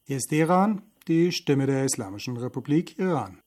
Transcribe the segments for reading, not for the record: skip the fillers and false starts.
Hier ist Teheran, die Stimme der Islamischen Republik Iran.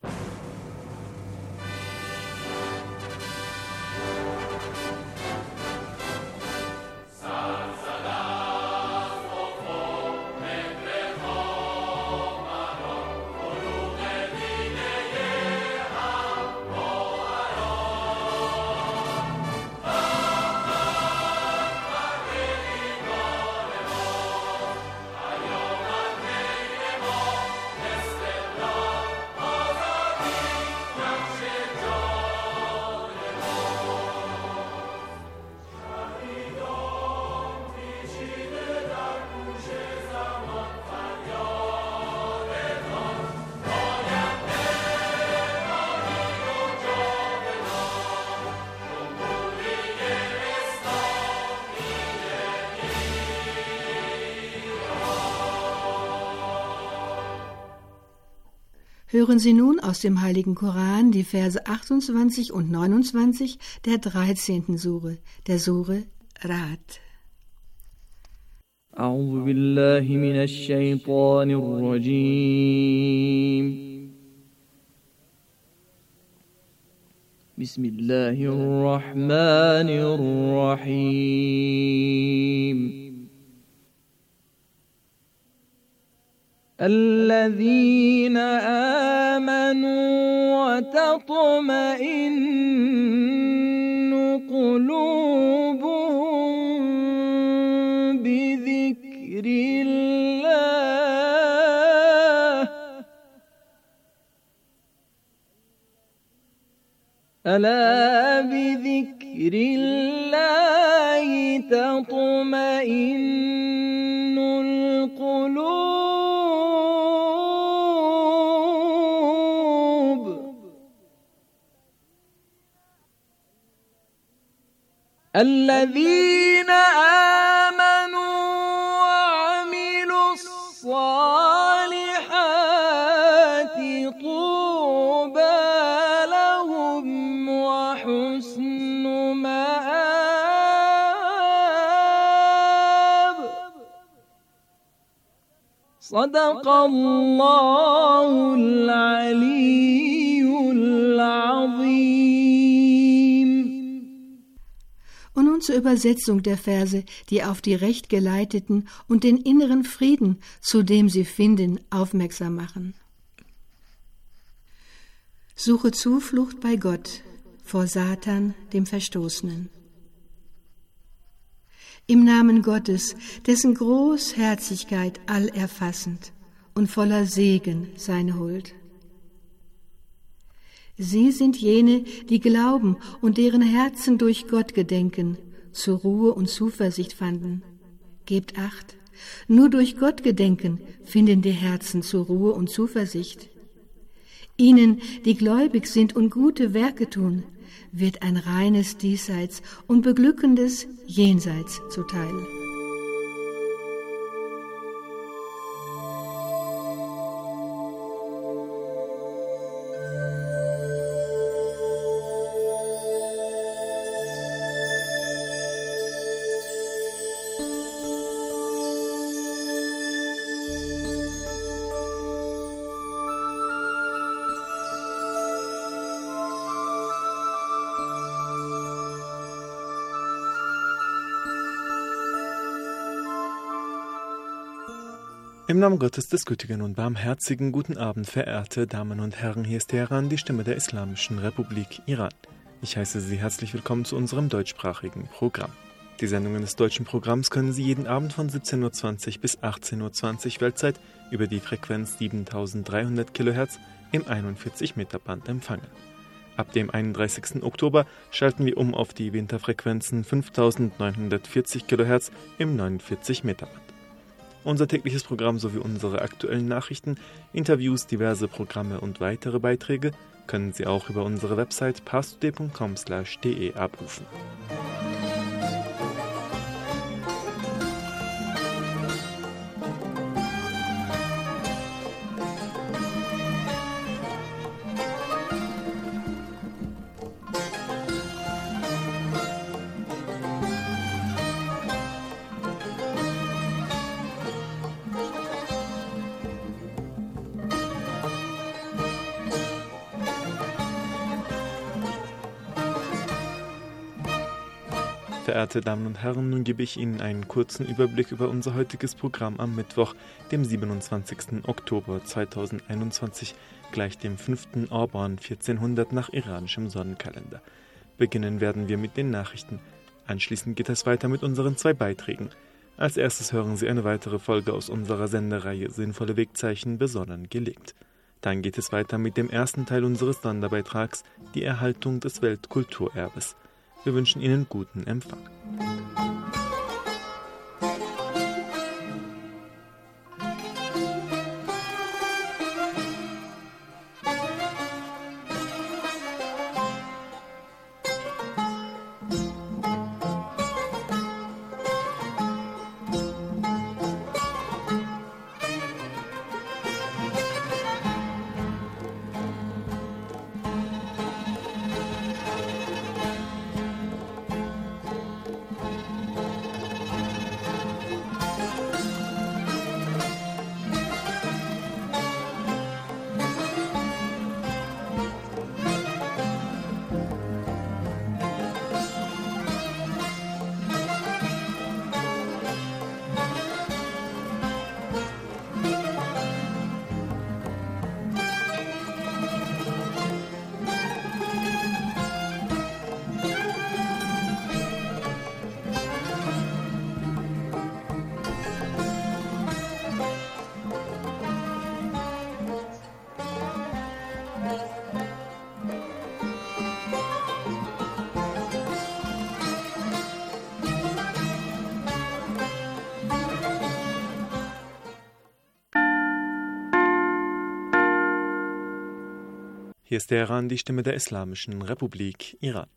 Hören Sie nun aus dem Heiligen Koran die Verse 28 und 29 der 13. Sure, der Sure Ra'd. أعوذ بالله من الشيطان الرجيم بسم الله الرحمن الرحيم الذين آمنوا وتطمئن قلوبهم بذكر الله ألا بذكر الله تطمئن القلوب الذين آمنوا وعملوا الصالحات طوبى لهم وحسن مآب صدق الله العلي العظيم. Und nun zur Übersetzung der Verse, die auf die Rechtgeleiteten und den inneren Frieden, zu dem sie finden, aufmerksam machen. Suche Zuflucht bei Gott vor Satan, dem Verstoßenen. Im Namen Gottes, dessen Großherzigkeit allerfassend und voller Segen seine Huld. Sie sind jene, die glauben und deren Herzen durch Gott gedenken, zur Ruhe und Zuversicht fanden. Gebt Acht, nur durch Gott gedenken finden die Herzen zur Ruhe und Zuversicht. Ihnen, die gläubig sind und gute Werke tun, wird ein reines Diesseits und beglückendes Jenseits zuteil. Im Namen Gottes des Gütigen und Barmherzigen, guten Abend, verehrte Damen und Herren, hier ist Teheran, die Stimme der Islamischen Republik Iran. Ich heiße Sie herzlich willkommen zu unserem deutschsprachigen Programm. Die Sendungen des deutschen Programms können Sie jeden Abend von 17.20 Uhr bis 18.20 Uhr Weltzeit über die Frequenz 7300 kHz im 41-Meter-Band empfangen. Ab dem 31. Oktober schalten wir um auf die Winterfrequenzen 5940 kHz im 49-Meter-Band. Unser tägliches Programm sowie unsere aktuellen Nachrichten, Interviews, diverse Programme und weitere Beiträge können Sie auch über unsere Website parstoday.com/de abrufen. Verehrte Damen und Herren, nun gebe ich Ihnen einen kurzen Überblick über unser heutiges Programm am Mittwoch, dem 27. Oktober 2021, gleich dem 5. Orban 1400 nach iranischem Sonnenkalender. Beginnen werden wir mit den Nachrichten. Anschließend geht es weiter mit unseren 2 Beiträgen. Als erstes hören Sie eine weitere Folge aus unserer Sendereihe Sinnvolle Wegzeichen besonnen gelebt. Dann geht es weiter mit dem ersten Teil unseres Sonderbeitrags, die Erhaltung des Weltkulturerbes. Wir wünschen Ihnen guten Empfang. Hier ist Teheran, die Stimme der Islamischen Republik Iran.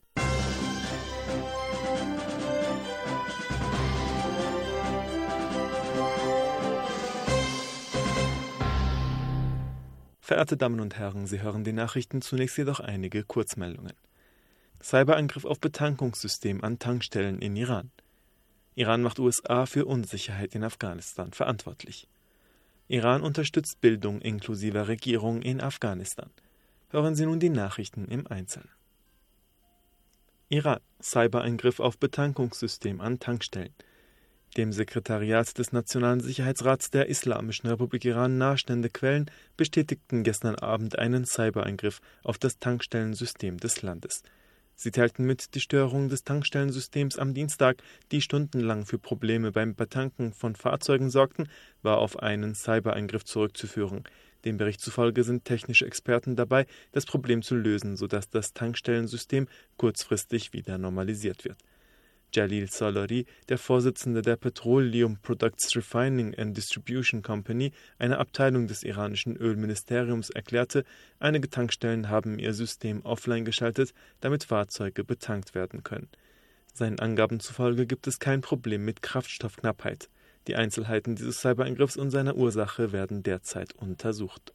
Verehrte Damen und Herren, Sie hören die Nachrichten, zunächst jedoch einige Kurzmeldungen. Cyberangriff auf Betankungssystem an Tankstellen in Iran. Iran macht USA für Unsicherheit in Afghanistan verantwortlich. Iran unterstützt Bildung inklusiver Regierung in Afghanistan. Hören Sie nun die Nachrichten im Einzelnen. Iran. Cyberangriff auf Betankungssystem an Tankstellen. Dem Sekretariat des Nationalen Sicherheitsrats der Islamischen Republik Iran nahestehende Quellen bestätigten gestern Abend einen Cyberangriff auf das Tankstellensystem des Landes. Sie teilten mit, die Störung des Tankstellensystems am Dienstag, die stundenlang für Probleme beim Betanken von Fahrzeugen sorgten, war auf einen Cyberangriff zurückzuführen. Dem Bericht zufolge sind technische Experten dabei, das Problem zu lösen, sodass das Tankstellensystem kurzfristig wieder normalisiert wird. Jalil Salari, der Vorsitzende der Petroleum Products Refining and Distribution Company, einer Abteilung des iranischen Ölministeriums, erklärte, einige Tankstellen haben ihr System offline geschaltet, damit Fahrzeuge betankt werden können. Seinen Angaben zufolge gibt es kein Problem mit Kraftstoffknappheit. Die Einzelheiten dieses Cyberangriffs und seiner Ursache werden derzeit untersucht.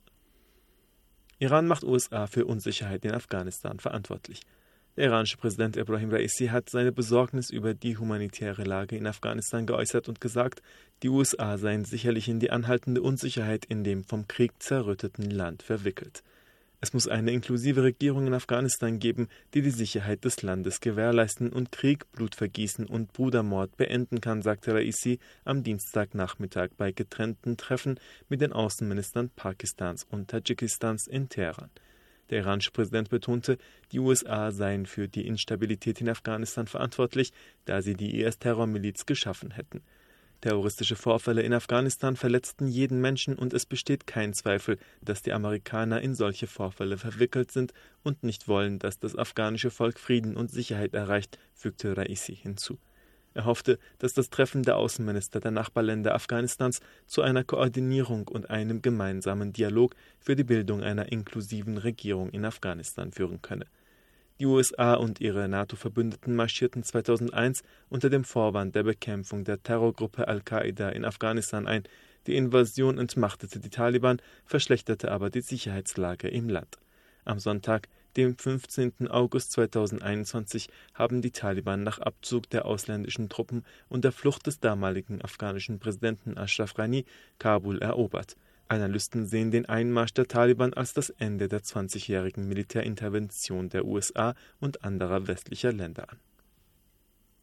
Iran macht USA für Unsicherheit in Afghanistan verantwortlich. Der iranische Präsident Ebrahim Raisi hat seine Besorgnis über die humanitäre Lage in Afghanistan geäußert und gesagt, die USA seien sicherlich in die anhaltende Unsicherheit in dem vom Krieg zerrütteten Land verwickelt. Es muss eine inklusive Regierung in Afghanistan geben, die die Sicherheit des Landes gewährleisten und Krieg, Blutvergießen und Brudermord beenden kann, sagte Raisi am Dienstagnachmittag bei getrennten Treffen mit den Außenministern Pakistans und Tadschikistans in Teheran. Der iranische Präsident betonte, die USA seien für die Instabilität in Afghanistan verantwortlich, da sie die IS-Terrormiliz geschaffen hätten. Terroristische Vorfälle in Afghanistan verletzten jeden Menschen und es besteht kein Zweifel, dass die Amerikaner in solche Vorfälle verwickelt sind und nicht wollen, dass das afghanische Volk Frieden und Sicherheit erreicht, fügte Raisi hinzu. Er hoffte, dass das Treffen der Außenminister der Nachbarländer Afghanistans zu einer Koordinierung und einem gemeinsamen Dialog für die Bildung einer inklusiven Regierung in Afghanistan führen könne. Die USA und ihre NATO-Verbündeten marschierten 2001 unter dem Vorwand der Bekämpfung der Terrorgruppe Al-Qaida in Afghanistan ein. Die Invasion entmachtete die Taliban, verschlechterte aber die Sicherheitslage im Land. Am Sonntag, dem 15. August 2021, haben die Taliban nach Abzug der ausländischen Truppen und der Flucht des damaligen afghanischen Präsidenten Ashraf Ghani Kabul erobert. Analysten sehen den Einmarsch der Taliban als das Ende der 20-jährigen Militärintervention der USA und anderer westlicher Länder an.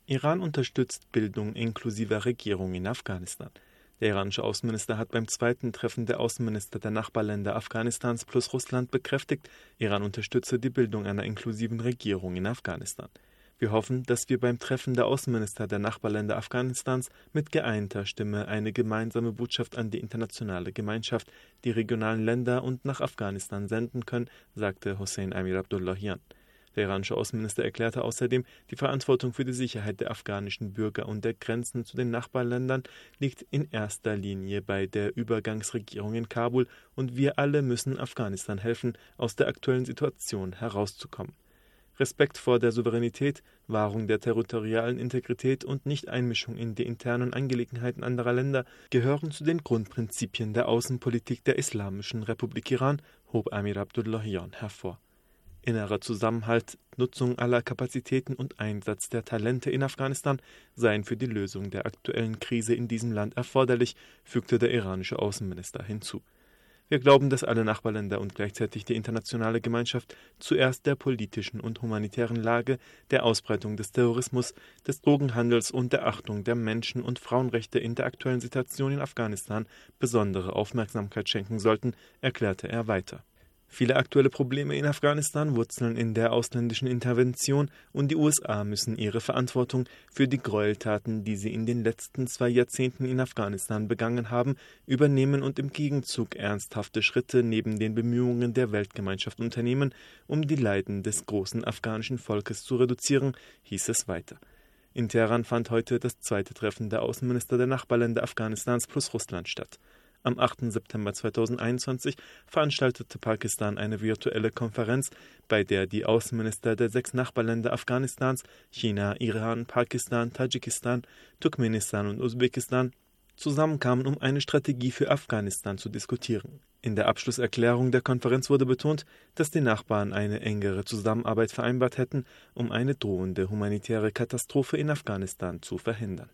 Iran unterstützt Bildung inklusiver Regierung in Afghanistan. Der iranische Außenminister hat beim zweiten Treffen der Außenminister der Nachbarländer Afghanistans plus Russland bekräftigt, Iran unterstütze die Bildung einer inklusiven Regierung in Afghanistan. Wir hoffen, dass wir beim Treffen der Außenminister der Nachbarländer Afghanistans mit geeinter Stimme eine gemeinsame Botschaft an die internationale Gemeinschaft, die regionalen Länder und nach Afghanistan senden können, sagte Hossein Amir Abdullahian. Der iranische Außenminister erklärte außerdem, die Verantwortung für die Sicherheit der afghanischen Bürger und der Grenzen zu den Nachbarländern liegt in erster Linie bei der Übergangsregierung in Kabul und wir alle müssen Afghanistan helfen, aus der aktuellen Situation herauszukommen. Respekt vor der Souveränität, Wahrung der territorialen Integrität und Nichteinmischung in die internen Angelegenheiten anderer Länder gehören zu den Grundprinzipien der Außenpolitik der Islamischen Republik Iran, hob Amir Abdullahian hervor. Innerer Zusammenhalt, Nutzung aller Kapazitäten und Einsatz der Talente in Afghanistan seien für die Lösung der aktuellen Krise in diesem Land erforderlich, fügte der iranische Außenminister hinzu. Wir glauben, dass alle Nachbarländer und gleichzeitig die internationale Gemeinschaft zuerst der politischen und humanitären Lage, der Ausbreitung des Terrorismus, des Drogenhandels und der Achtung der Menschen- und Frauenrechte in der aktuellen Situation in Afghanistan besondere Aufmerksamkeit schenken sollten, erklärte er weiter. Viele aktuelle Probleme in Afghanistan wurzeln in der ausländischen Intervention und die USA müssen ihre Verantwortung für die Gräueltaten, die sie in den letzten 2 Jahrzehnten in Afghanistan begangen haben, übernehmen und im Gegenzug ernsthafte Schritte neben den Bemühungen der Weltgemeinschaft unternehmen, um die Leiden des großen afghanischen Volkes zu reduzieren, hieß es weiter. In Teheran fand heute das zweite Treffen der Außenminister der Nachbarländer Afghanistans plus Russland statt. Am 8. September 2021 veranstaltete Pakistan eine virtuelle Konferenz, bei der die Außenminister der 6 Nachbarländer Afghanistans, China, Iran, Pakistan, Tadschikistan, Turkmenistan und Usbekistan, zusammenkamen, um eine Strategie für Afghanistan zu diskutieren. In der Abschlusserklärung der Konferenz wurde betont, dass die Nachbarn eine engere Zusammenarbeit vereinbart hätten, um eine drohende humanitäre Katastrophe in Afghanistan zu verhindern.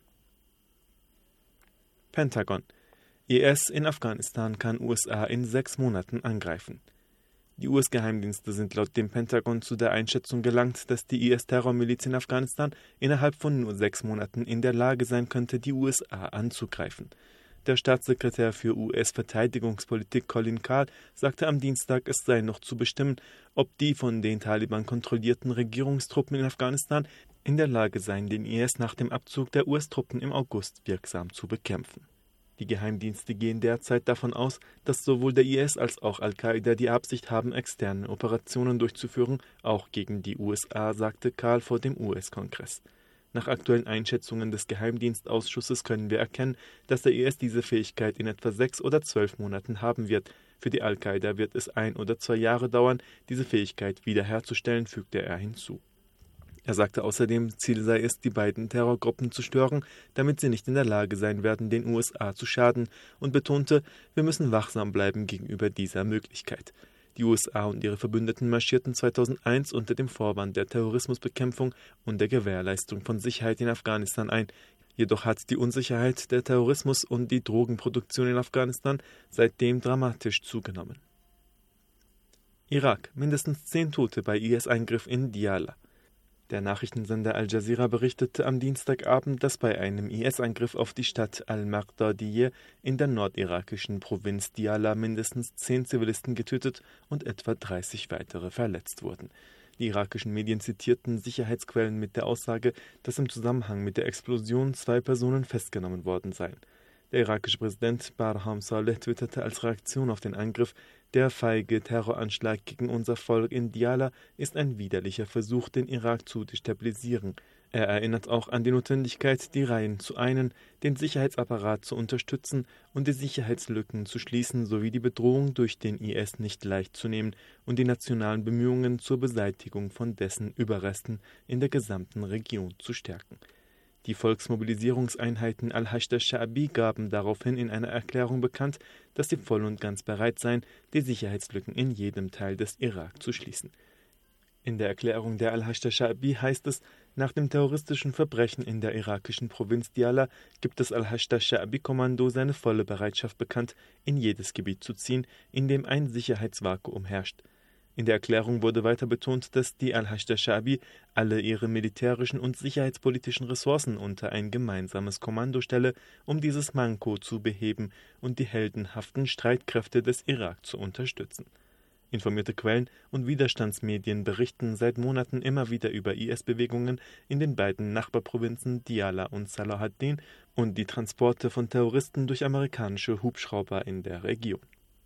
Pentagon: IS in Afghanistan kann USA in 6 Monaten angreifen. Die US-Geheimdienste sind laut dem Pentagon zu der Einschätzung gelangt, dass die IS-Terrormiliz in Afghanistan innerhalb von nur 6 Monaten in der Lage sein könnte, die USA anzugreifen. Der Staatssekretär für US-Verteidigungspolitik Colin Kahl sagte am Dienstag, es sei noch zu bestimmen, ob die von den Taliban kontrollierten Regierungstruppen in Afghanistan in der Lage seien, den IS nach dem Abzug der US-Truppen im August wirksam zu bekämpfen. Die Geheimdienste gehen derzeit davon aus, dass sowohl der IS als auch Al-Qaida die Absicht haben, externe Operationen durchzuführen, auch gegen die USA, sagte Kahl vor dem US-Kongress. Nach aktuellen Einschätzungen des Geheimdienstausschusses können wir erkennen, dass der IS diese Fähigkeit in etwa 6 oder 12 Monaten haben wird. Für die Al-Qaida wird es 1 oder 2 Jahre dauern, diese Fähigkeit wiederherzustellen, fügte er hinzu. Er sagte außerdem, Ziel sei es, die beiden Terrorgruppen zu stören, damit sie nicht in der Lage sein werden, den USA zu schaden, und betonte, wir müssen wachsam bleiben gegenüber dieser Möglichkeit. Die USA und ihre Verbündeten marschierten 2001 unter dem Vorwand der Terrorismusbekämpfung und der Gewährleistung von Sicherheit in Afghanistan ein. Jedoch hat die Unsicherheit, der Terrorismus und die Drogenproduktion in Afghanistan seitdem dramatisch zugenommen. Irak: mindestens 10 Tote bei IS-Eingriff in Diyala. Der Nachrichtensender Al Jazeera berichtete am Dienstagabend, dass bei einem IS-Angriff auf die Stadt Al-Maqdadiyeh in der nordirakischen Provinz Diyala mindestens 10 Zivilisten getötet und etwa 30 weitere verletzt wurden. Die irakischen Medien zitierten Sicherheitsquellen mit der Aussage, dass im Zusammenhang mit der Explosion 2 Personen festgenommen worden seien. Der irakische Präsident Barham Saleh twitterte als Reaktion auf den Angriff: Der feige Terroranschlag gegen unser Volk in Diyala ist ein widerlicher Versuch, den Irak zu destabilisieren. Er erinnert auch an die Notwendigkeit, die Reihen zu einen, den Sicherheitsapparat zu unterstützen und die Sicherheitslücken zu schließen sowie die Bedrohung durch den IS nicht leicht zu nehmen und die nationalen Bemühungen zur Beseitigung von dessen Überresten in der gesamten Region zu stärken. Die Volksmobilisierungseinheiten Al-Hashd al-Sha'bi gaben daraufhin in einer Erklärung bekannt, dass sie voll und ganz bereit seien, die Sicherheitslücken in jedem Teil des Irak zu schließen. In der Erklärung der Al-Hashd al-Sha'bi heißt es, nach dem terroristischen Verbrechen in der irakischen Provinz Diyala gibt das Al-Hashd al-Sha'bi-Kommando seine volle Bereitschaft bekannt, in jedes Gebiet zu ziehen, in dem ein Sicherheitsvakuum herrscht. In der Erklärung wurde weiter betont, dass die Al-Hashd Sha'bi alle ihre militärischen und sicherheitspolitischen Ressourcen unter ein gemeinsames Kommando stelle, um dieses Manko zu beheben und die heldenhaften Streitkräfte des Irak zu unterstützen. Informierte Quellen und Widerstandsmedien berichten seit Monaten immer wieder über IS-Bewegungen in den beiden Nachbarprovinzen Diyala und Salahaddin und die Transporte von Terroristen durch amerikanische Hubschrauber in der Region.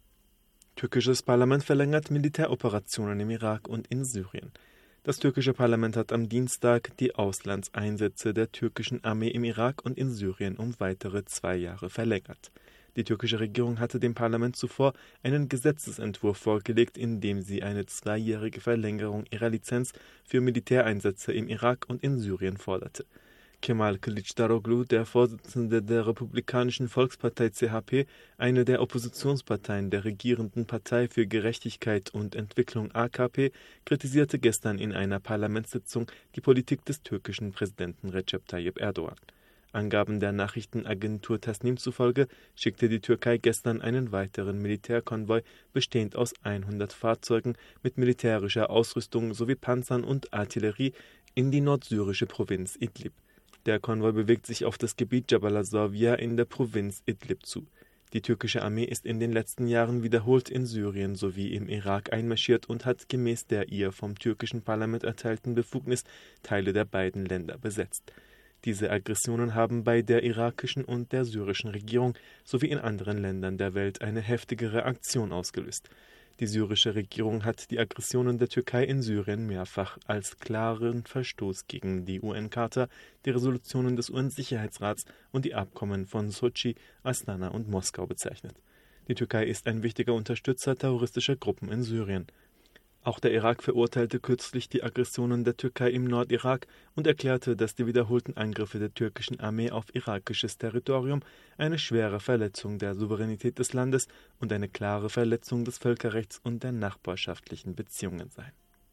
Türkisches Parlament verlängert Militäroperationen im Irak und in Syrien. Das türkische Parlament hat am Dienstag die Auslandseinsätze der türkischen Armee im Irak und in Syrien um weitere 2 Jahre verlängert. Die türkische Regierung hatte dem Parlament zuvor einen Gesetzesentwurf vorgelegt, in dem sie eine 2-jährige Verlängerung ihrer Lizenz für Militäreinsätze im Irak und in Syrien forderte. Kemal Kılıçdaroğlu, der Vorsitzende der Republikanischen Volkspartei CHP, eine der Oppositionsparteien der regierenden Partei für Gerechtigkeit und Entwicklung AKP, kritisierte gestern in einer Parlamentssitzung die Politik des türkischen Präsidenten Recep Tayyip Erdogan. Angaben der Nachrichtenagentur Tasnim zufolge schickte die Türkei gestern einen weiteren Militärkonvoi bestehend aus 100 Fahrzeugen mit militärischer Ausrüstung sowie Panzern und Artillerie in die nordsyrische Provinz Idlib. Der Konvoi bewegt sich auf das Gebiet Jabal al-Zawiyah in der Provinz Idlib zu. Die türkische Armee ist in den letzten Jahren wiederholt in Syrien sowie im Irak einmarschiert und hat gemäß der ihr vom türkischen Parlament erteilten Befugnis Teile der beiden Länder besetzt. Diese Aggressionen haben bei der irakischen und der syrischen Regierung sowie in anderen Ländern der Welt eine heftige Reaktion ausgelöst. Die syrische Regierung hat die Aggressionen der Türkei in Syrien mehrfach als klaren Verstoß gegen die UN-Charta, die Resolutionen des UN-Sicherheitsrats und die Abkommen von Sotschi, Astana und Moskau bezeichnet. Die Türkei ist ein wichtiger Unterstützer terroristischer Gruppen in Syrien. Auch der Irak verurteilte kürzlich die Aggressionen der Türkei im Nordirak und erklärte, dass die wiederholten Angriffe der türkischen Armee auf irakisches Territorium eine schwere Verletzung der Souveränität des Landes und eine klare Verletzung des Völkerrechts und der nachbarschaftlichen Beziehungen seien.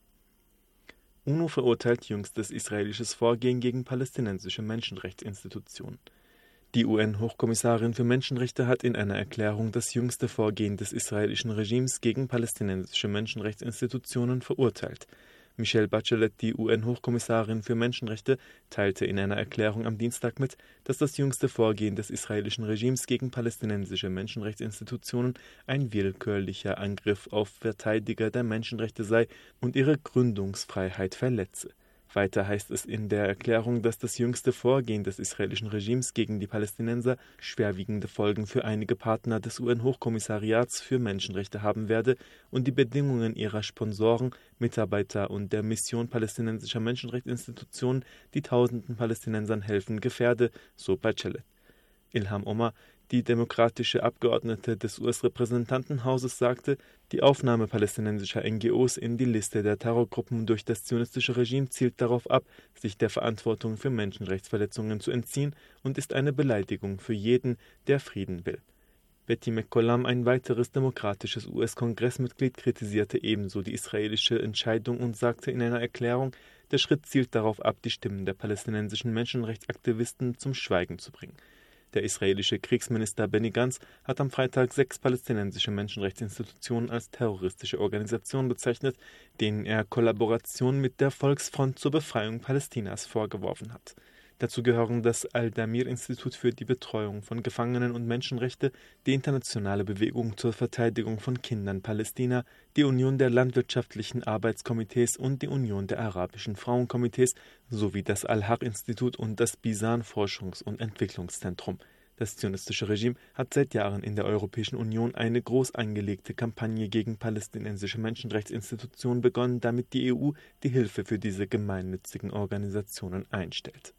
UNO verurteilt jüngstes israelisches Vorgehen gegen palästinensische Menschenrechtsinstitutionen. Die UN-Hochkommissarin für Menschenrechte hat in einer Erklärung das jüngste Vorgehen des israelischen Regimes gegen palästinensische Menschenrechtsinstitutionen verurteilt. Michelle Bachelet, die UN-Hochkommissarin für Menschenrechte, teilte in einer Erklärung am Dienstag mit, dass das jüngste Vorgehen des israelischen Regimes gegen palästinensische Menschenrechtsinstitutionen ein willkürlicher Angriff auf Verteidiger der Menschenrechte sei und ihre Gründungsfreiheit verletze. Weiter heißt es in der Erklärung, dass das jüngste Vorgehen des israelischen Regimes gegen die Palästinenser schwerwiegende Folgen für einige Partner des UN-Hochkommissariats für Menschenrechte haben werde und die Bedingungen ihrer Sponsoren, Mitarbeiter und der Mission palästinensischer Menschenrechtsinstitutionen, die tausenden Palästinensern helfen, gefährde, so Bachelet. Ilham Omar, die demokratische Abgeordnete des US-Repräsentantenhauses, sagte, die Aufnahme palästinensischer NGOs in die Liste der Terrorgruppen durch das zionistische Regime zielt darauf ab, sich der Verantwortung für Menschenrechtsverletzungen zu entziehen und ist eine Beleidigung für jeden, der Frieden will. Betty McCollum, ein weiteres demokratisches US-Kongressmitglied, kritisierte ebenso die israelische Entscheidung und sagte in einer Erklärung, der Schritt zielt darauf ab, die Stimmen der palästinensischen Menschenrechtsaktivisten zum Schweigen zu bringen. Der israelische Kriegsminister Benny Gantz hat am Freitag 6 palästinensische Menschenrechtsinstitutionen als terroristische Organisationen bezeichnet, denen er Kollaboration mit der Volksfront zur Befreiung Palästinas vorgeworfen hat. Dazu gehören das Al-Damir-Institut für die Betreuung von Gefangenen und Menschenrechte, die Internationale Bewegung zur Verteidigung von Kindern Palästina, die Union der landwirtschaftlichen Arbeitskomitees und die Union der arabischen Frauenkomitees sowie das Al-Haq-Institut und das Bisan-Forschungs- und Entwicklungszentrum. Das zionistische Regime hat seit Jahren in der Europäischen Union eine groß angelegte Kampagne gegen palästinensische Menschenrechtsinstitutionen begonnen, damit die EU die Hilfe für diese gemeinnützigen Organisationen einstellt.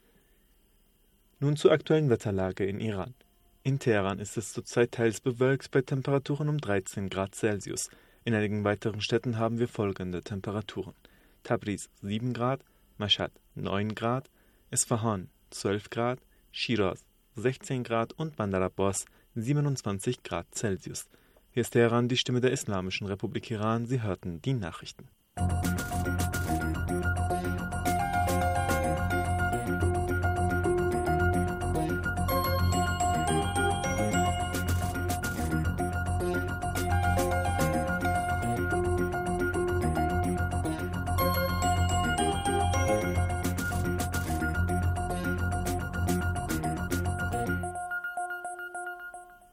Nun zur aktuellen Wetterlage in Iran. In Teheran ist es zurzeit teils bewölkt bei Temperaturen um 13 Grad Celsius. In einigen weiteren Städten haben wir folgende Temperaturen: Tabriz 7 Grad, Mashhad 9 Grad, Isfahan 12 Grad, Shiraz 16 Grad und Bandar Abbas 27 Grad Celsius. Hier ist Teheran, die Stimme der Islamischen Republik Iran. Sie hörten die Nachrichten.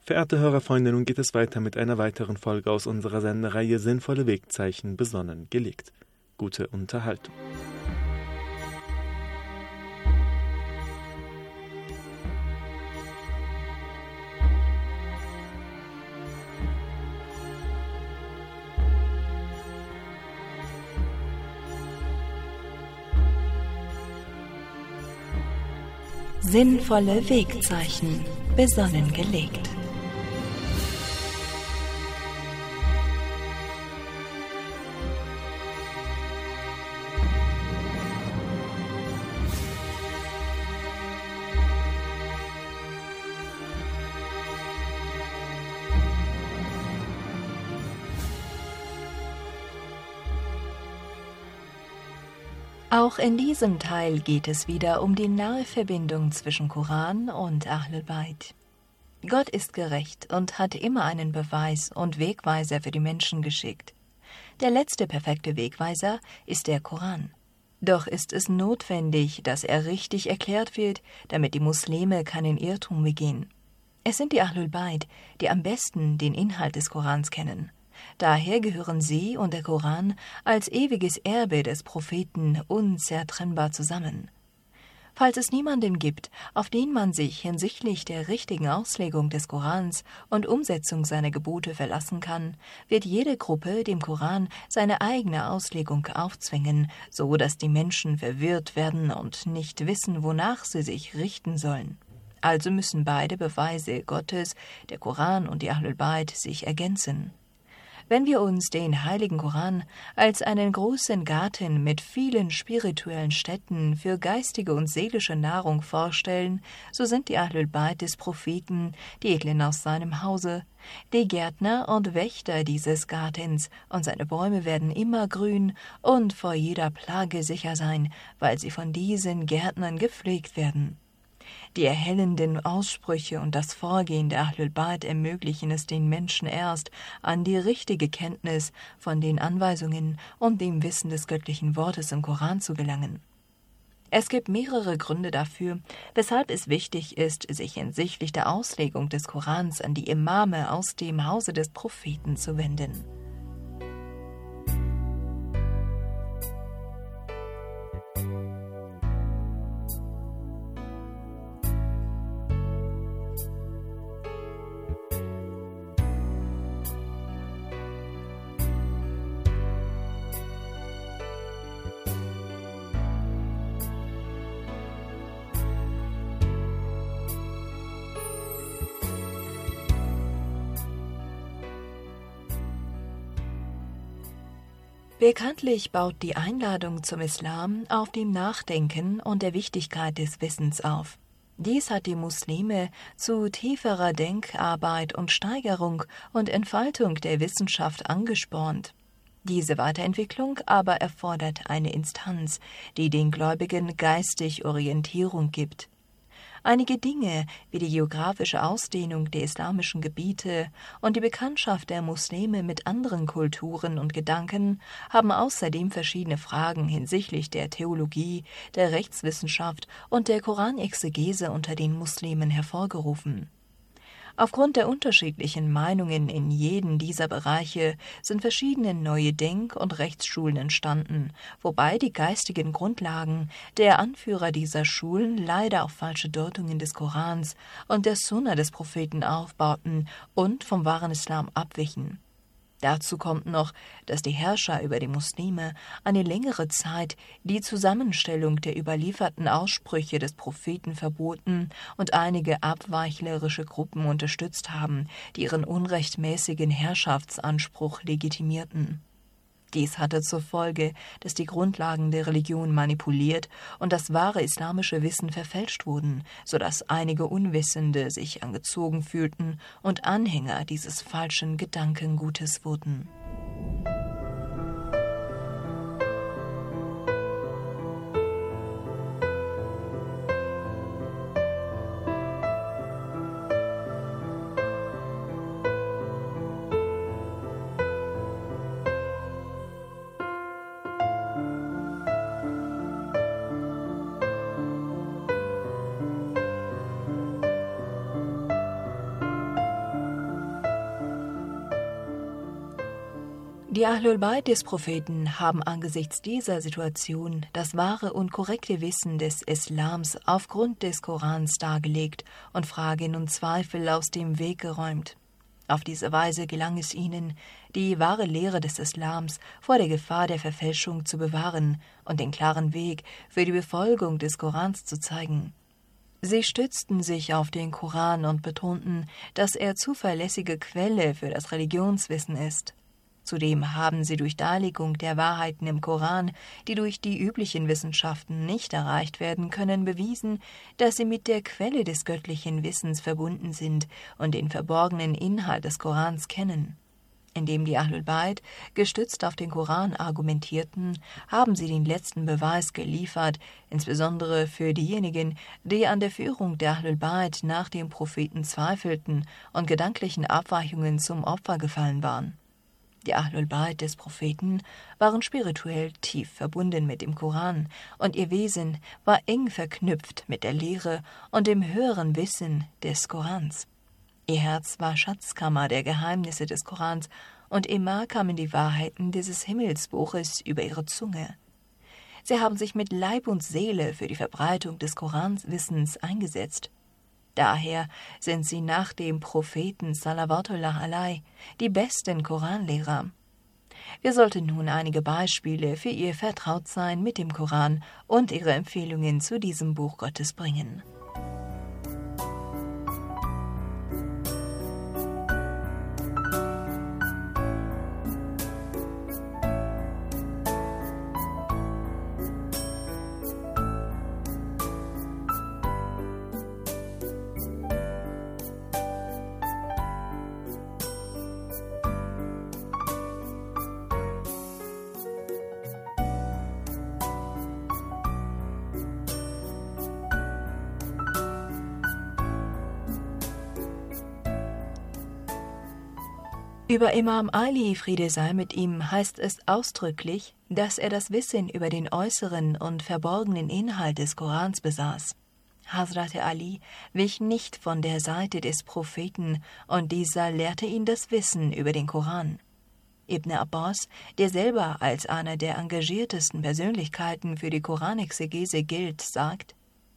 Verehrte Hörerfreunde, nun geht es weiter mit einer weiteren Folge aus unserer Sendereihe Sinnvolle Wegzeichen besonnen gelegt. Gute Unterhaltung. Sinnvolle Wegzeichen besonnen gelegt. Auch in diesem Teil geht es wieder um die nahe Verbindung zwischen Koran und Ahlul Bayt. Gott ist gerecht und hat immer einen Beweis und Wegweiser für die Menschen geschickt. Der letzte perfekte Wegweiser ist der Koran. Doch ist es notwendig, dass er richtig erklärt wird, damit die Muslime keinen Irrtum begehen. Es sind die Ahlul Bayt, die am besten den Inhalt des Korans kennen. Daher gehören sie und der Koran als ewiges Erbe des Propheten unzertrennbar zusammen. Falls es niemanden gibt, auf den man sich hinsichtlich der richtigen Auslegung des Korans und Umsetzung seiner Gebote verlassen kann, wird jede Gruppe dem Koran seine eigene Auslegung aufzwingen, so dass die Menschen verwirrt werden und nicht wissen, wonach sie sich richten sollen. Also müssen beide Beweise Gottes, der Koran und die Ahlul Bayt, sich ergänzen. Wenn wir uns den heiligen Koran als einen großen Garten mit vielen spirituellen Stätten für geistige und seelische Nahrung vorstellen, so sind die Ahlul Bayt des Propheten, die Edlen aus seinem Hause, die Gärtner und Wächter dieses Gartens, und seine Bäume werden immer grün und vor jeder Plage sicher sein, weil sie von diesen Gärtnern gepflegt werden. Die erhellenden Aussprüche und das Vorgehen der Ahlul Bayt ermöglichen es den Menschen erst, an die richtige Kenntnis von den Anweisungen und dem Wissen des göttlichen Wortes im Koran zu gelangen. Es gibt mehrere Gründe dafür, weshalb es wichtig ist, sich hinsichtlich der Auslegung des Korans an die Imame aus dem Hause des Propheten zu wenden. Bekanntlich baut die Einladung zum Islam auf dem Nachdenken und der Wichtigkeit des Wissens auf. Dies hat die Muslime zu tieferer Denkarbeit und Steigerung und Entfaltung der Wissenschaft angespornt. Diese Weiterentwicklung aber erfordert eine Instanz, die den Gläubigen geistig Orientierung gibt. Einige Dinge wie die geografische Ausdehnung der islamischen Gebiete und die Bekanntschaft der Muslime mit anderen Kulturen und Gedanken haben außerdem verschiedene Fragen hinsichtlich der Theologie, der Rechtswissenschaft und der Koranexegese unter den Muslimen hervorgerufen. Aufgrund der unterschiedlichen Meinungen in jedem dieser Bereiche sind verschiedene neue Denk- und Rechtsschulen entstanden, wobei die geistigen Grundlagen der Anführer dieser Schulen leider auf falsche Deutungen des Korans und der Sunna des Propheten aufbauten und vom wahren Islam abwichen. Dazu kommt noch, dass die Herrscher über die Muslime eine längere Zeit die Zusammenstellung der überlieferten Aussprüche des Propheten verboten und einige abweichlerische Gruppen unterstützt haben, die ihren unrechtmäßigen Herrschaftsanspruch legitimierten. Dies hatte zur Folge, dass die Grundlagen der Religion manipuliert und das wahre islamische Wissen verfälscht wurden, sodass einige Unwissende sich angezogen fühlten und Anhänger dieses falschen Gedankengutes wurden. Die Ahlul Bayt des Propheten haben angesichts dieser Situation das wahre und korrekte Wissen des Islams aufgrund des Korans dargelegt und Fragen und Zweifel aus dem Weg geräumt. Auf diese Weise gelang es ihnen, die wahre Lehre des Islams vor der Gefahr der Verfälschung zu bewahren und den klaren Weg für die Befolgung des Korans zu zeigen. Sie stützten sich auf den Koran und betonten, dass er zuverlässige Quelle für das Religionswissen ist. Zudem haben sie durch Darlegung der Wahrheiten im Koran, die durch die üblichen Wissenschaften nicht erreicht werden können, bewiesen, dass sie mit der Quelle des göttlichen Wissens verbunden sind und den verborgenen Inhalt des Korans kennen. Indem die Ahlul Bayt gestützt auf den Koran argumentierten, haben sie den letzten Beweis geliefert, insbesondere für diejenigen, die an der Führung der Ahlul Bayt nach dem Propheten zweifelten und gedanklichen Abweichungen zum Opfer gefallen waren. Die Ahlul Bayt des Propheten waren spirituell tief verbunden mit dem Koran und ihr Wesen war eng verknüpft mit der Lehre und dem höheren Wissen des Korans. Ihr Herz war Schatzkammer der Geheimnisse des Korans und immer kamen die Wahrheiten dieses Himmelsbuches über ihre Zunge. Sie haben sich mit Leib und Seele für die Verbreitung des Koranwissens eingesetzt. Daher sind sie nach dem Propheten Salawatullah alaihi die besten Koranlehrer. Wir sollten nun einige Beispiele für ihr Vertrautsein mit dem Koran und ihre Empfehlungen zu diesem Buch Gottes bringen. Über Imam Ali, Friede sei mit ihm, heißt es ausdrücklich, dass er das Wissen über den äußeren und verborgenen Inhalt des Korans besaß. Hazrat Ali wich nicht von der Seite des Propheten und dieser lehrte ihn das Wissen über den Koran. Ibn Abbas, der selber als einer der engagiertesten Persönlichkeiten für die Koranexegese gilt, sagt: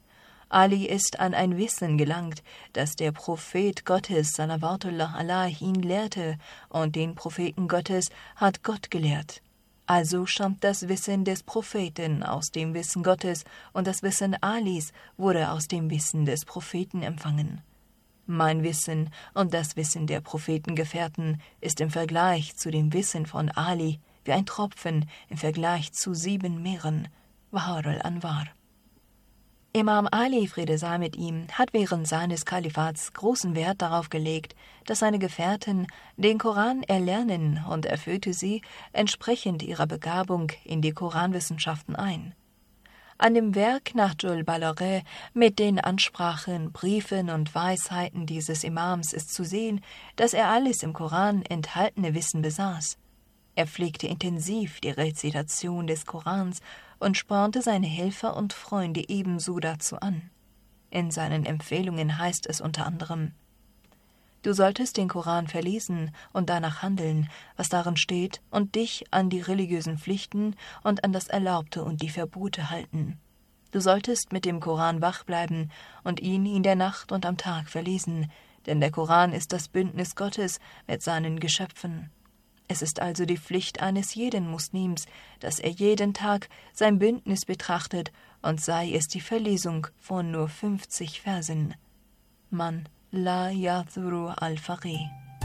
Ali ist an ein Wissen gelangt, das der Prophet Gottes, Salawatullah alaihi, ihn lehrte, und den Propheten Gottes hat Gott gelehrt. Also stammt das Wissen des Propheten aus dem Wissen Gottes, und das Wissen Alis wurde aus dem Wissen des Propheten empfangen. Mein Wissen und das Wissen der Prophetengefährten ist im Vergleich zu dem Wissen von Ali wie ein Tropfen im Vergleich zu 7 Meeren. Bahar al-Anwar. Imam Ali, Friede sei mit ihm, hat während seines Kalifats großen Wert darauf gelegt, dass seine Gefährten den Koran erlernen, und er führte sie entsprechend ihrer Begabung in die Koranwissenschaften ein. An dem Werk Nahjul Balagha mit den Ansprachen, Briefen und Weisheiten dieses Imams ist zu sehen, dass er alles im Koran enthaltene Wissen besaß. Er pflegte intensiv die Rezitation des Korans und spornte seine Helfer und Freunde ebenso dazu an. In seinen Empfehlungen heißt es unter anderem: Du solltest den Koran verlesen und danach handeln, was darin steht, und dich an die religiösen Pflichten und an das Erlaubte und die Verbote halten. Du solltest mit dem Koran wach bleiben und ihn in der Nacht und am Tag verlesen, denn der Koran ist das Bündnis Gottes mit seinen Geschöpfen. Es ist also die Pflicht eines jeden Muslims, dass er jeden Tag sein Bündnis betrachtet, und sei es die Verlesung von nur 50 Versen. Man la yadhuru al-Faqih.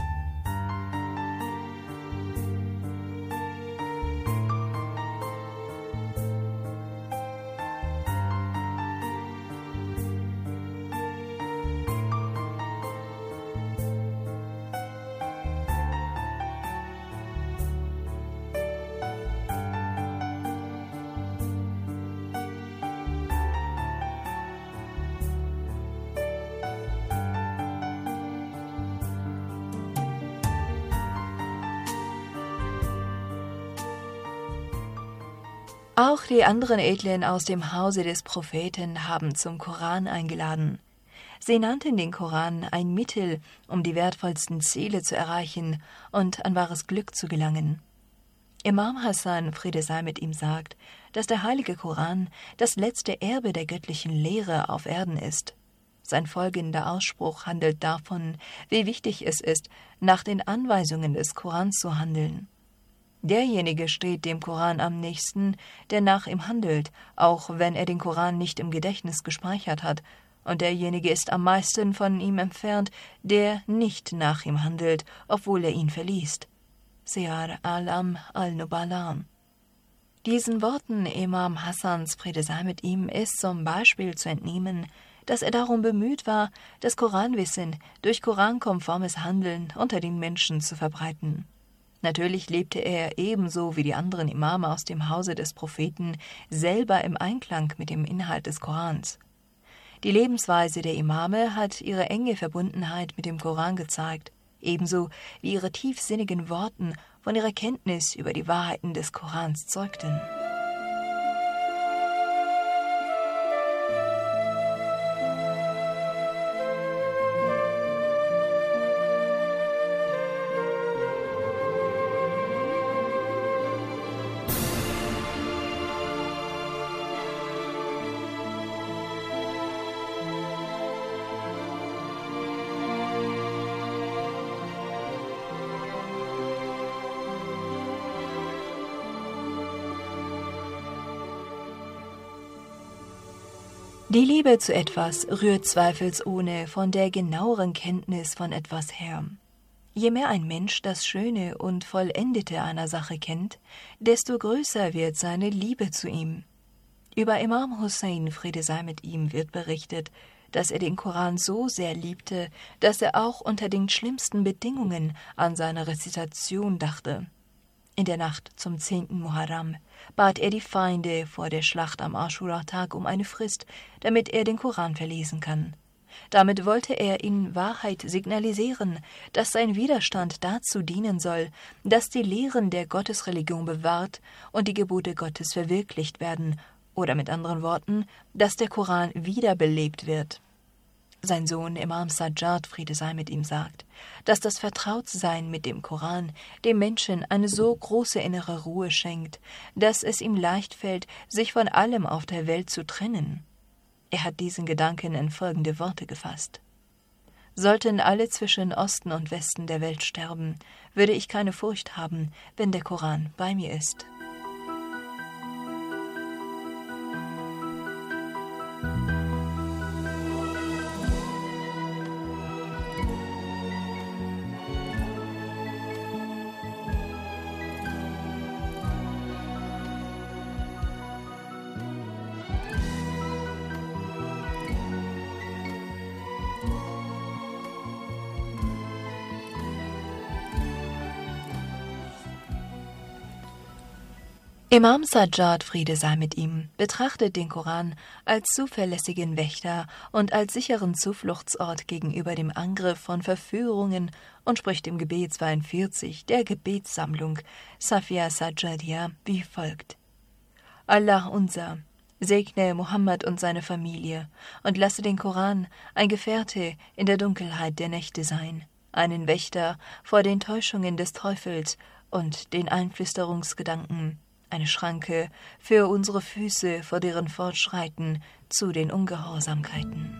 Auch die anderen Edlen aus dem Hause des Propheten haben zum Koran eingeladen. Sie nannten den Koran ein Mittel, um die wertvollsten Ziele zu erreichen und an wahres Glück zu gelangen. Imam Hassan, Friede sei mit ihm, sagt, dass der heilige Koran das letzte Erbe der göttlichen Lehre auf Erden ist. Sein folgender Ausspruch handelt davon, wie wichtig es ist, nach den Anweisungen des Korans zu handeln. Derjenige steht dem Koran am nächsten, der nach ihm handelt, auch wenn er den Koran nicht im Gedächtnis gespeichert hat, und derjenige ist am meisten von ihm entfernt, der nicht nach ihm handelt, obwohl er ihn verliest. Siyar Alam al-Nubala. Diesen Worten Imam Hassans, Friede sei mit ihm, ist zum Beispiel zu entnehmen, dass er darum bemüht war, das Koranwissen durch korankonformes Handeln unter den Menschen zu verbreiten. Natürlich lebte er ebenso wie die anderen Imame aus dem Hause des Propheten selber im Einklang mit dem Inhalt des Korans. Die Lebensweise der Imame hat ihre enge Verbundenheit mit dem Koran gezeigt, ebenso wie ihre tiefsinnigen Worte von ihrer Kenntnis über die Wahrheiten des Korans zeugten. Die Liebe zu etwas rührt zweifelsohne von der genaueren Kenntnis von etwas her. Je mehr ein Mensch das Schöne und Vollendete einer Sache kennt, desto größer wird seine Liebe zu ihm. Über Imam Hussein, Friede sei mit ihm, wird berichtet, dass er den Koran so sehr liebte, dass er auch unter den schlimmsten Bedingungen an seine Rezitation dachte. In der Nacht zum 10. Muharram bat er die Feinde vor der Schlacht am Aschura-Tag um eine Frist, damit er den Koran verlesen kann. Damit wollte er in Wahrheit signalisieren, dass sein Widerstand dazu dienen soll, dass die Lehren der Gottesreligion bewahrt und die Gebote Gottes verwirklicht werden, oder mit anderen Worten, dass der Koran wiederbelebt wird. Sein Sohn Imam Sajjad, Friede sei mit ihm, sagt, dass das Vertrautsein mit dem Koran dem Menschen eine so große innere Ruhe schenkt, dass es ihm leicht fällt, sich von allem auf der Welt zu trennen. Er hat diesen Gedanken in folgende Worte gefasst: Sollten alle zwischen Osten und Westen der Welt sterben, würde ich keine Furcht haben, wenn der Koran bei mir ist. Imam Sajjad, Friede sei mit ihm, betrachtet den Koran als zuverlässigen Wächter und als sicheren Zufluchtsort gegenüber dem Angriff von Verführungen und spricht im Gebet 42 der Gebetssammlung Safia Sajjadiyya wie folgt: Allah unser, segne Mohammed und seine Familie und lasse den Koran ein Gefährte in der Dunkelheit der Nächte sein, einen Wächter vor den Täuschungen des Teufels und den Einflüsterungsgedanken, eine Schranke für unsere Füße vor deren Fortschreiten zu den Ungehorsamkeiten.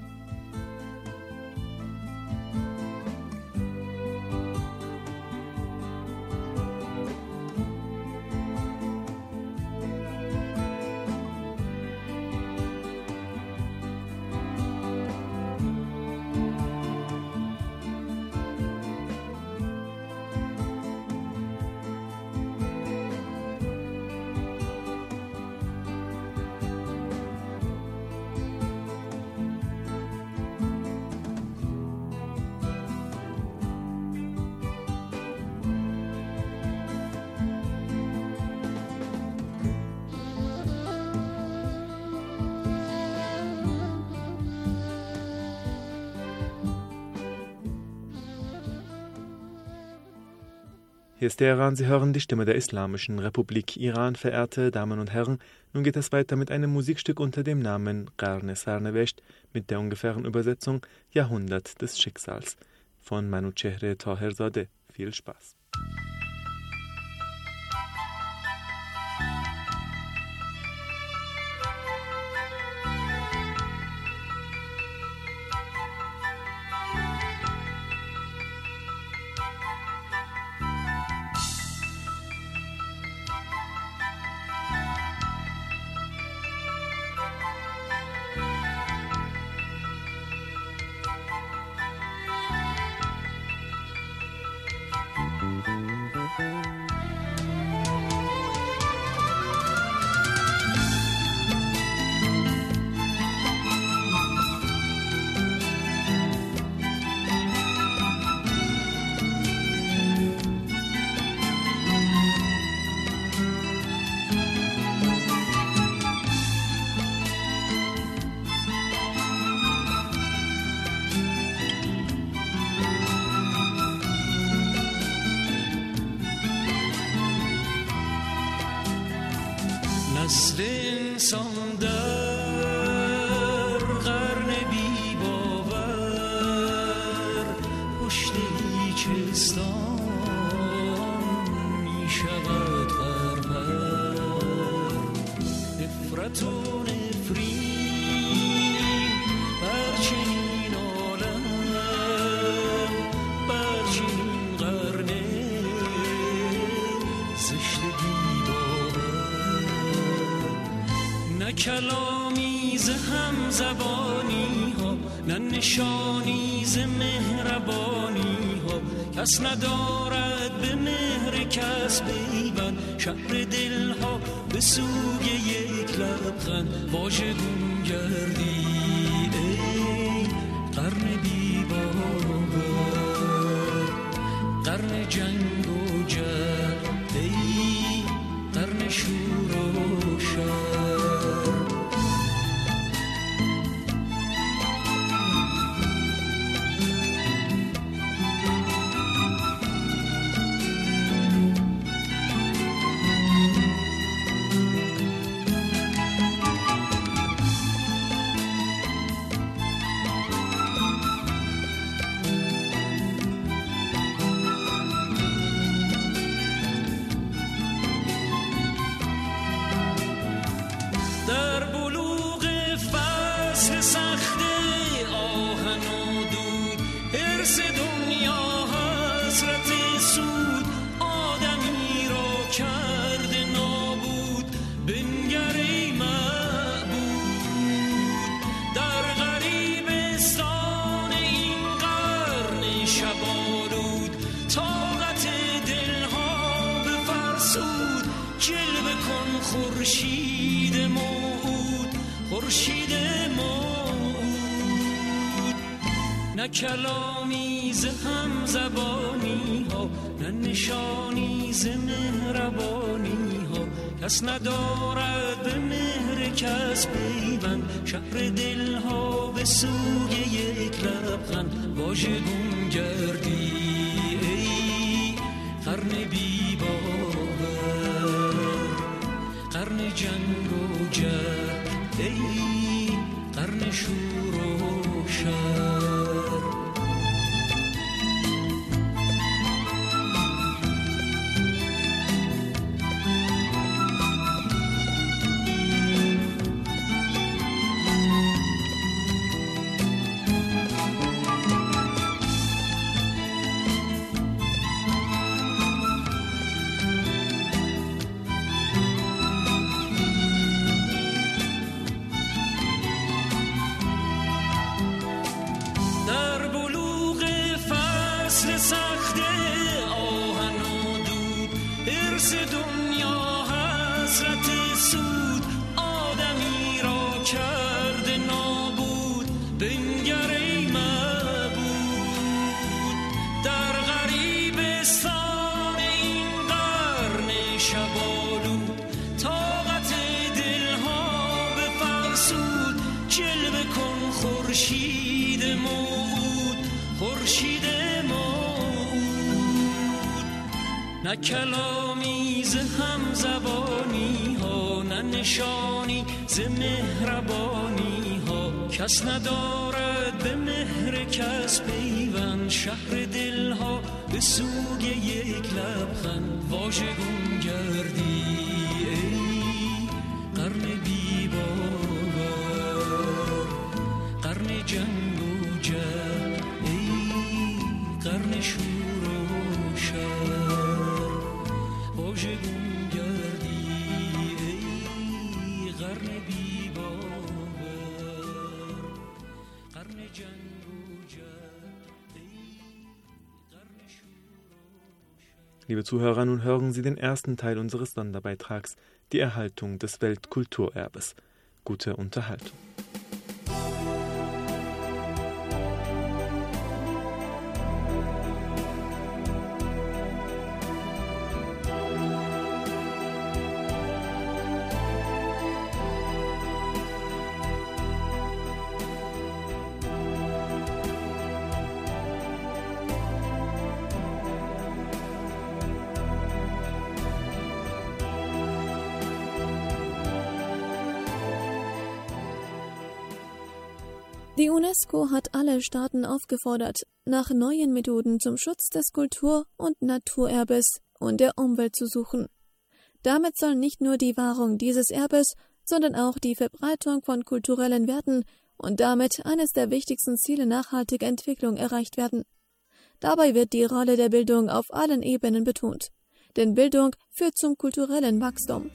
Hier ist Teheran, Sie hören die Stimme der Islamischen Republik Iran, verehrte Damen und Herren. Nun geht es weiter mit einem Musikstück unter dem Namen Qarne Sarnevesht mit der ungefähren Übersetzung Jahrhundert des Schicksals von Manuchehre Taherzadeh. Viel Spaß. نسل انسان در قرن بی باور پشت هیچستان می شود پرپر نفرت و نفرین بر چنین عالم بر چنین قرن زشت بی باور نه کلامی ز هم زبانی ها نه نشانی ز مهربانی ها کس ندارد به مهر کس پیوند شهر دل ها به سوی یک لبخند واژگون گردی ای قرن بی باور قرن جنگ و جهل ای قرن شور و شر نه کلامی ز هم زبانی ها نه نشانی ز مهربانی ها کس ندارد به مهر کس پیوند شهر دل ها به سوی یک لبخند واژگون گردی ای قرن بی باور قرن جنگ و جهل ای قرن شور و شر نه کلامی ز هم زبانی ها نه نشانی ز مهربانی ها کس ندارد به مهر کس پیوند شهر دل ها به سوی یک لبخند واژگون گردی ای قرن بی باور قرن جنگ و جهل ای قرن شور و شر واژگون گردی ای قرن بی باور قرن جنگ و جهل ای قرن شور و شر. Liebe Zuhörer, nun hören Sie den ersten Teil unseres Sonderbeitrags, die Erhaltung des Weltkulturerbes. Gute Unterhaltung. Die UNESCO hat alle Staaten aufgefordert, nach neuen Methoden zum Schutz des Kultur- und Naturerbes und der Umwelt zu suchen. Damit soll nicht nur die Wahrung dieses Erbes, sondern auch die Verbreitung von kulturellen Werten und damit eines der wichtigsten Ziele nachhaltiger Entwicklung erreicht werden. Dabei wird die Rolle der Bildung auf allen Ebenen betont, denn Bildung führt zum kulturellen Wachstum.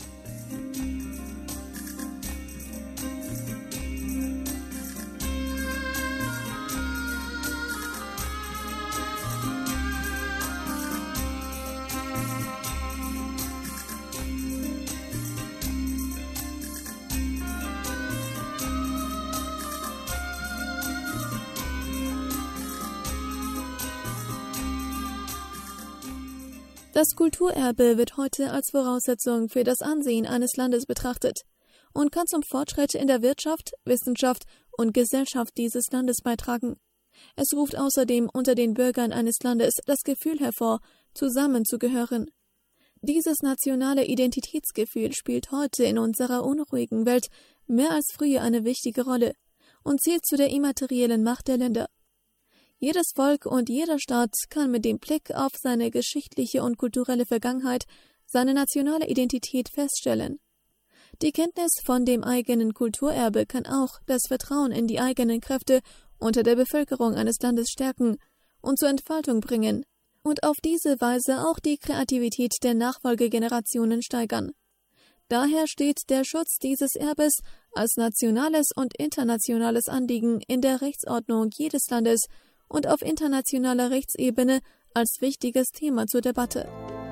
Das Kulturerbe wird heute als Voraussetzung für das Ansehen eines Landes betrachtet und kann zum Fortschritt in der Wirtschaft, Wissenschaft und Gesellschaft dieses Landes beitragen. Es ruft außerdem unter den Bürgern eines Landes das Gefühl hervor, zusammenzugehören. Dieses nationale Identitätsgefühl spielt heute in unserer unruhigen Welt mehr als früher eine wichtige Rolle und zählt zu der immateriellen Macht der Länder. Jedes Volk und jeder Staat kann mit dem Blick auf seine geschichtliche und kulturelle Vergangenheit seine nationale Identität feststellen. Die Kenntnis von dem eigenen Kulturerbe kann auch das Vertrauen in die eigenen Kräfte unter der Bevölkerung eines Landes stärken und zur Entfaltung bringen und auf diese Weise auch die Kreativität der Nachfolgegenerationen steigern. Daher steht der Schutz dieses Erbes als nationales und internationales Anliegen in der Rechtsordnung jedes Landes und auf internationaler Rechtsebene als wichtiges Thema zur Debatte.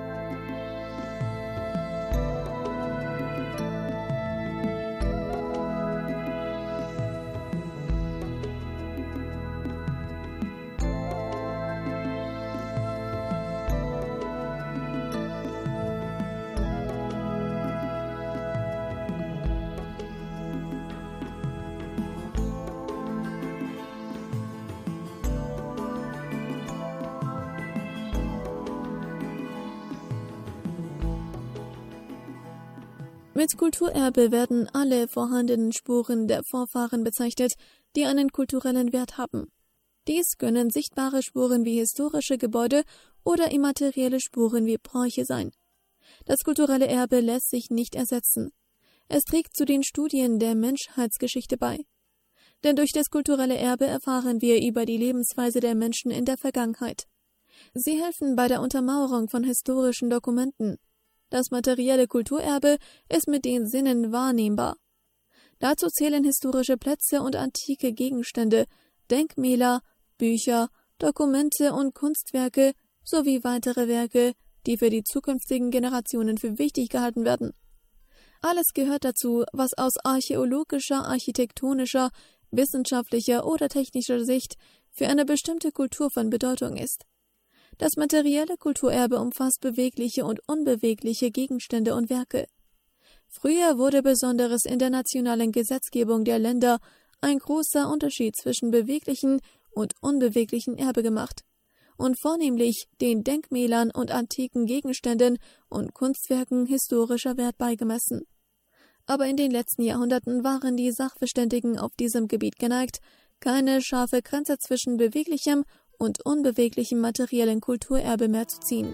Mit Kulturerbe werden alle vorhandenen Spuren der Vorfahren bezeichnet, die einen kulturellen Wert haben. Dies können sichtbare Spuren wie historische Gebäude oder immaterielle Spuren wie Bräuche sein. Das kulturelle Erbe lässt sich nicht ersetzen. Es trägt zu den Studien der Menschheitsgeschichte bei. Denn durch das kulturelle Erbe erfahren wir über die Lebensweise der Menschen in der Vergangenheit. Sie helfen bei der Untermauerung von historischen Dokumenten. Das materielle Kulturerbe ist mit den Sinnen wahrnehmbar. Dazu zählen historische Plätze und antike Gegenstände, Denkmäler, Bücher, Dokumente und Kunstwerke sowie weitere Werke, die für die zukünftigen Generationen für wichtig gehalten werden. Alles gehört dazu, was aus archäologischer, architektonischer, wissenschaftlicher oder technischer Sicht für eine bestimmte Kultur von Bedeutung ist. Das materielle Kulturerbe umfasst bewegliche und unbewegliche Gegenstände und Werke. Früher wurde besonders in der nationalen Gesetzgebung der Länder ein großer Unterschied zwischen beweglichen und unbeweglichen Erbe gemacht und vornehmlich den Denkmälern und antiken Gegenständen und Kunstwerken historischer Wert beigemessen. Aber in den letzten Jahrhunderten waren die Sachverständigen auf diesem Gebiet geneigt, keine scharfe Grenze zwischen beweglichem und unbeweglichem materiellen Kulturerbe mehr zu ziehen.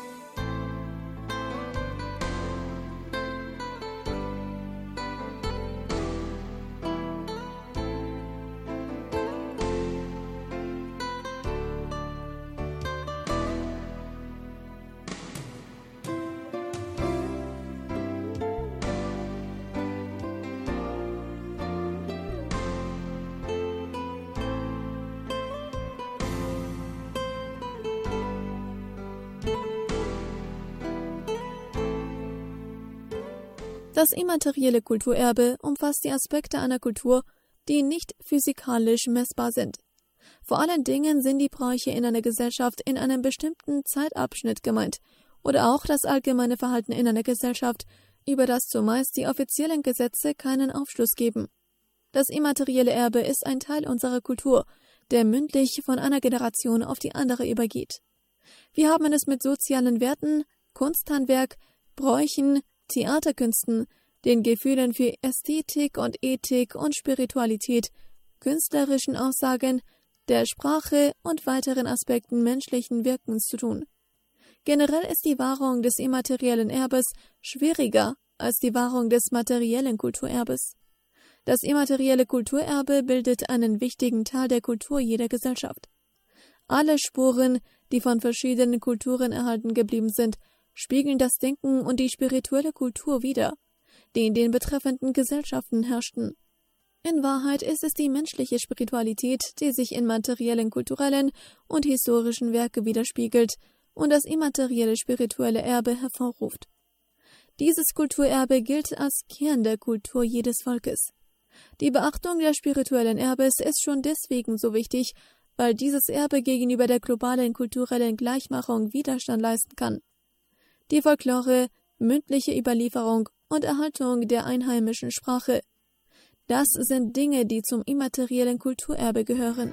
Das immaterielle Kulturerbe umfasst die Aspekte einer Kultur, die nicht physikalisch messbar sind. Vor allen Dingen sind die Bräuche in einer Gesellschaft in einem bestimmten Zeitabschnitt gemeint oder auch das allgemeine Verhalten in einer Gesellschaft, über das zumeist die offiziellen Gesetze keinen Aufschluss geben. Das immaterielle Erbe ist ein Teil unserer Kultur, der mündlich von einer Generation auf die andere übergeht. Wir haben es mit sozialen Werten, Kunsthandwerk, Bräuchen, Theaterkünsten, den Gefühlen für Ästhetik und Ethik und Spiritualität, künstlerischen Aussagen, der Sprache und weiteren Aspekten menschlichen Wirkens zu tun. Generell ist die Wahrung des immateriellen Erbes schwieriger als die Wahrung des materiellen Kulturerbes. Das immaterielle Kulturerbe bildet einen wichtigen Teil der Kultur jeder Gesellschaft. Alle Spuren, die von verschiedenen Kulturen erhalten geblieben sind, spiegeln das Denken und die spirituelle Kultur wider, die in den betreffenden Gesellschaften herrschten. In Wahrheit ist es die menschliche Spiritualität, die sich in materiellen, kulturellen und historischen Werken widerspiegelt und das immaterielle spirituelle Erbe hervorruft. Dieses Kulturerbe gilt als Kern der Kultur jedes Volkes. Die Beachtung der spirituellen Erbes ist schon deswegen so wichtig, weil dieses Erbe gegenüber der globalen kulturellen Gleichmachung Widerstand leisten kann. Die Folklore, mündliche Überlieferung und Erhaltung der einheimischen Sprache. Das sind Dinge, die zum immateriellen Kulturerbe gehören.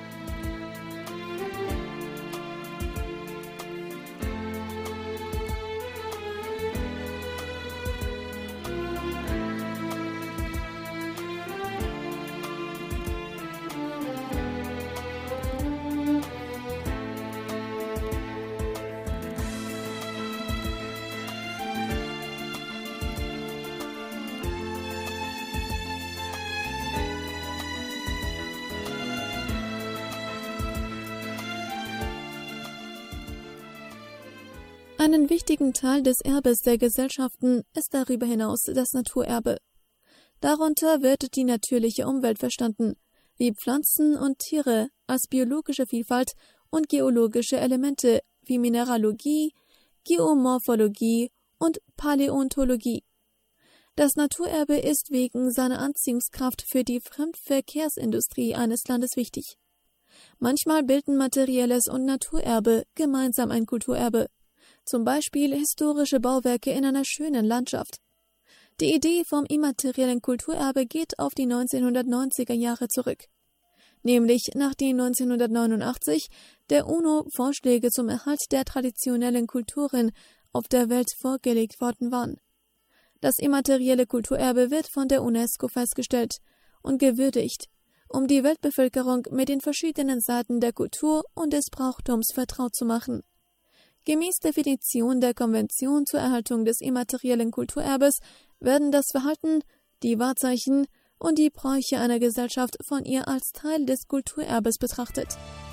Einen wichtigen Teil des Erbes der Gesellschaften ist darüber hinaus das Naturerbe. Darunter wird die natürliche Umwelt verstanden, wie Pflanzen und Tiere als biologische Vielfalt und geologische Elemente wie Mineralogie, Geomorphologie und Paläontologie. Das Naturerbe ist wegen seiner Anziehungskraft für die Fremdverkehrsindustrie eines Landes wichtig. Manchmal bilden materielles und Naturerbe gemeinsam ein Kulturerbe. Zum Beispiel historische Bauwerke in einer schönen Landschaft. Die Idee vom immateriellen Kulturerbe geht auf die 1990er Jahre zurück. Nämlich nachdem 1989 der UNO Vorschläge zum Erhalt der traditionellen Kulturen auf der Welt vorgelegt worden waren. Das immaterielle Kulturerbe wird von der UNESCO festgestellt und gewürdigt, um die Weltbevölkerung mit den verschiedenen Seiten der Kultur und des Brauchtums vertraut zu machen. Gemäß Definition der Konvention zur Erhaltung des immateriellen Kulturerbes werden das Verhalten, die Wahrzeichen und die Bräuche einer Gesellschaft von ihr als Teil des Kulturerbes betrachtet.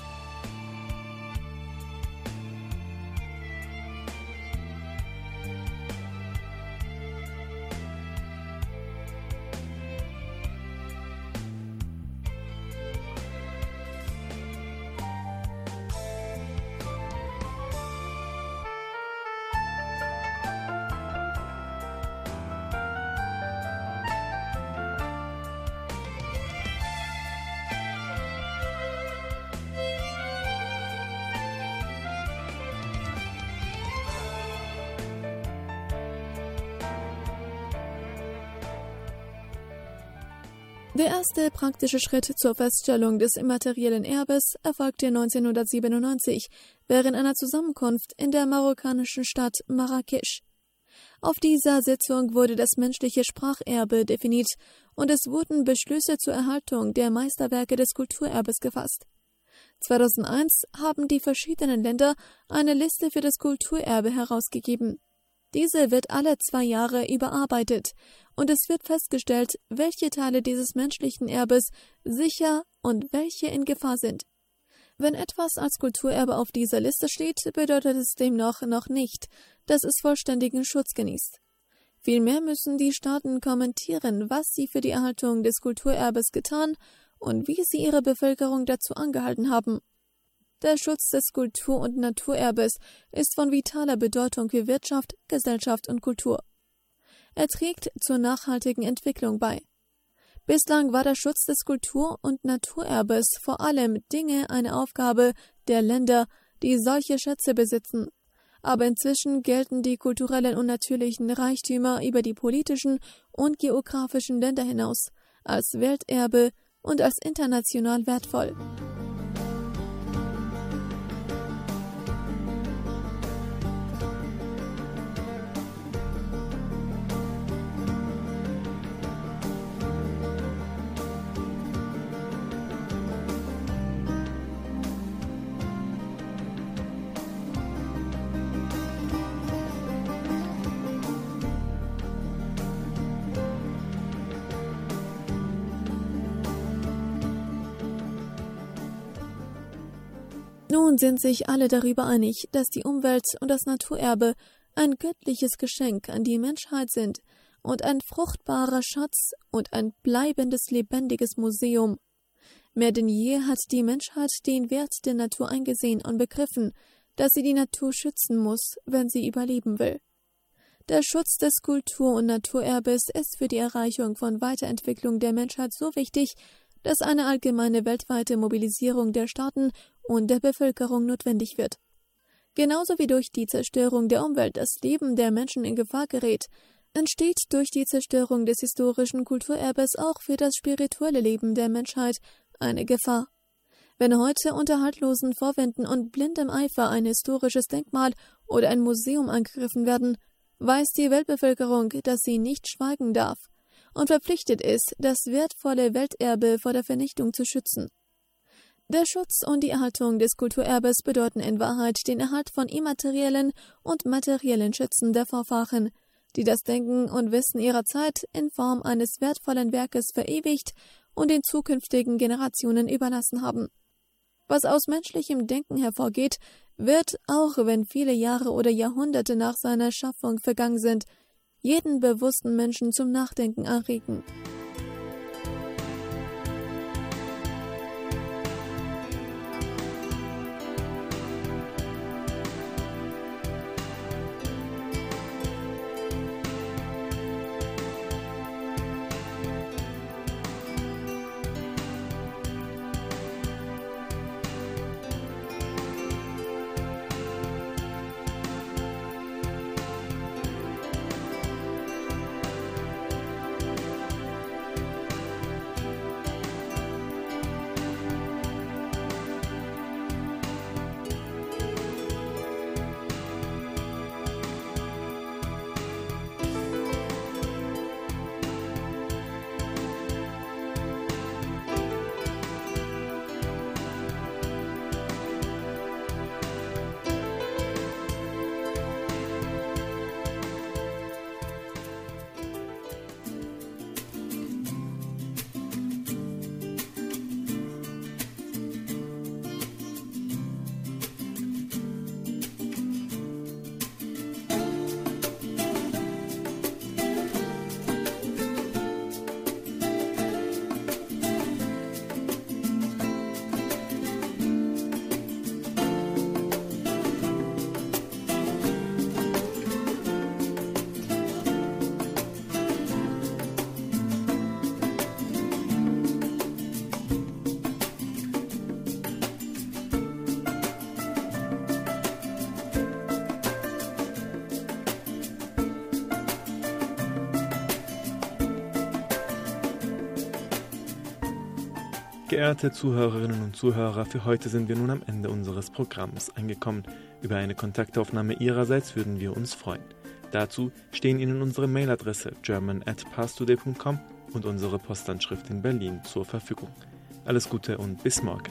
Der erste praktische Schritt zur Feststellung des immateriellen Erbes erfolgte 1997 während einer Zusammenkunft in der marokkanischen Stadt Marrakesch. Auf dieser Sitzung wurde das menschliche Spracherbe definiert und es wurden Beschlüsse zur Erhaltung der Meisterwerke des Kulturerbes gefasst. 2001 haben die verschiedenen Länder eine Liste für das Kulturerbe herausgegeben. Diese wird alle 2 Jahre überarbeitet und es wird festgestellt, welche Teile dieses menschlichen Erbes sicher und welche in Gefahr sind. Wenn etwas als Kulturerbe auf dieser Liste steht, bedeutet es demnach noch nicht, dass es vollständigen Schutz genießt. Vielmehr müssen die Staaten kommentieren, was sie für die Erhaltung des Kulturerbes getan und wie sie ihre Bevölkerung dazu angehalten haben. Der Schutz des Kultur- und Naturerbes ist von vitaler Bedeutung für Wirtschaft, Gesellschaft und Kultur. Er trägt zur nachhaltigen Entwicklung bei. Bislang war der Schutz des Kultur- und Naturerbes vor allem eine Aufgabe der Länder, die solche Schätze besitzen. Aber inzwischen gelten die kulturellen und natürlichen Reichtümer über die politischen und geografischen Länder hinaus als Welterbe und als international wertvoll. Nun sind sich alle darüber einig, dass die Umwelt und das Naturerbe ein göttliches Geschenk an die Menschheit sind und ein fruchtbarer Schatz und ein bleibendes, lebendiges Museum. Mehr denn je hat die Menschheit den Wert der Natur eingesehen und begriffen, dass sie die Natur schützen muss, wenn sie überleben will. Der Schutz des Kultur- und Naturerbes ist für die Erreichung von Weiterentwicklung der Menschheit so wichtig, dass eine allgemeine weltweite Mobilisierung der Staaten und der Bevölkerung notwendig wird. Genauso wie durch die Zerstörung der Umwelt das Leben der Menschen in Gefahr gerät, entsteht durch die Zerstörung des historischen Kulturerbes auch für das spirituelle Leben der Menschheit eine Gefahr. Wenn heute unter haltlosen Vorwänden und blindem Eifer ein historisches Denkmal oder ein Museum angegriffen werden, weiß die Weltbevölkerung, dass sie nicht schweigen darf und verpflichtet ist, das wertvolle Welterbe vor der Vernichtung zu schützen. Der Schutz und die Erhaltung des Kulturerbes bedeuten in Wahrheit den Erhalt von immateriellen und materiellen Schätzen der Vorfahren, die das Denken und Wissen ihrer Zeit in Form eines wertvollen Werkes verewigt und den zukünftigen Generationen überlassen haben. Was aus menschlichem Denken hervorgeht, wird, auch wenn viele Jahre oder Jahrhunderte nach seiner Schaffung vergangen sind, jeden bewussten Menschen zum Nachdenken anregen. Geehrte Zuhörerinnen und Zuhörer, für heute sind wir nun am Ende unseres Programms angekommen. Über eine Kontaktaufnahme Ihrerseits würden wir uns freuen. Dazu stehen Ihnen unsere Mailadresse german@parstoday.com und unsere Postanschrift in Berlin zur Verfügung. Alles Gute und bis morgen.